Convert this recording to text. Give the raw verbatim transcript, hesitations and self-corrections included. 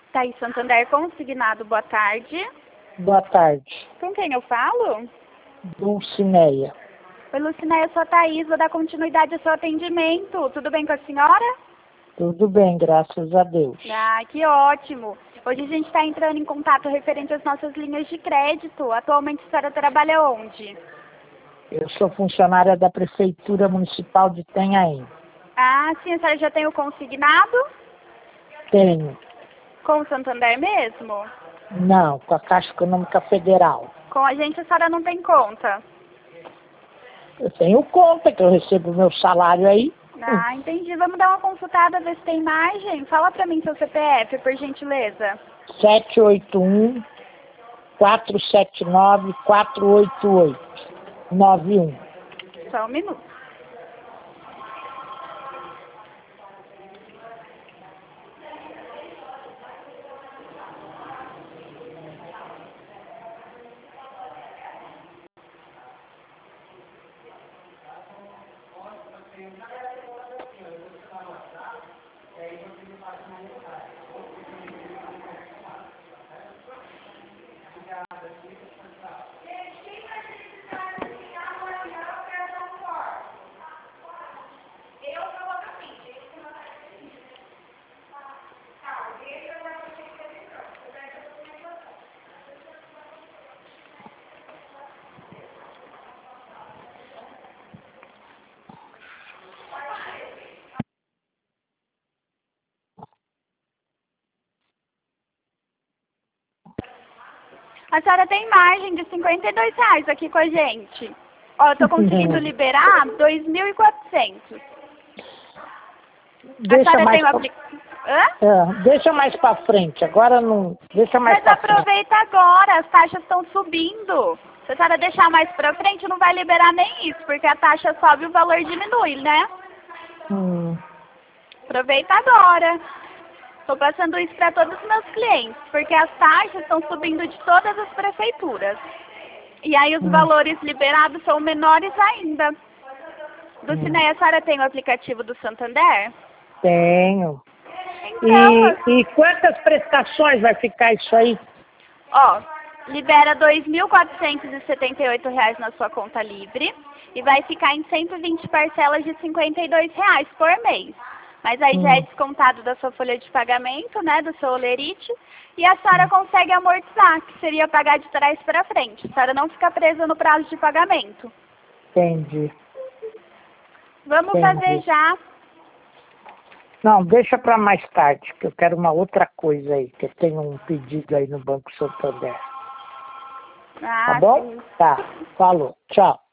Thaís Santander Consignado, boa tarde. Boa tarde. Com quem eu falo? Dulcineia. Oi, Lucinéia, eu sou a Thaís, vou dar continuidade ao seu atendimento. Tudo bem com a senhora? Tudo bem, graças a Deus. Ah, que ótimo. Hoje a gente está entrando em contato referente às nossas linhas de crédito. Atualmente a senhora trabalha onde? Eu sou funcionária da Prefeitura Municipal de Itanhaém. Ah, sim, a senhora já tem o consignado? Tenho. Com o Santander mesmo? Não, com a Caixa Econômica Federal. Com a gente a senhora não tem conta? Eu tenho conta que eu recebo meu salário aí. Ah, entendi. Vamos dar uma consultada, ver se tem imagem. Fala pra mim seu C P F, por gentileza. sete oito um, quatro sete nove, quatro oito oito, nove um. Só um minuto. A senhora tem margem de cinquenta e dois reais aqui com a gente. Ó, eu tô conseguindo liberar dois mil e quatrocentos. A Deixa senhora mais tem o pra... aplicativo... Hã? É, deixa mais pra frente, agora não... Deixa mais Mas pra frente. aproveita agora, as taxas estão subindo. Se a senhora deixar mais pra frente, não vai liberar nem isso, porque a taxa sobe e o valor diminui, né? Hum, Aproveita agora. Estou passando isso para todos os meus clientes, porque as taxas estão subindo de todas as prefeituras. E aí os hum. valores liberados são menores ainda. Dulcineia, a senhora tem o aplicativo do Santander? Tenho. Então, E, e quantas prestações vai ficar isso aí? ó, libera dois mil quatrocentos e setenta e oito reais na sua conta livre e vai ficar em cento e vinte parcelas de cinquenta e dois reais por mês. Mas aí já é Hum. descontado da sua folha de pagamento, né, do seu olerite, e a senhora consegue amortizar, que seria pagar de trás para frente. A senhora não fica presa no prazo de pagamento. Entendi. Vamos Entendi. fazer já. Não, deixa para mais tarde, que eu quero uma outra coisa aí, que eu tenho um pedido aí no Banco Santander. Ah, Tá bom? sim. Tá, falou. Tchau.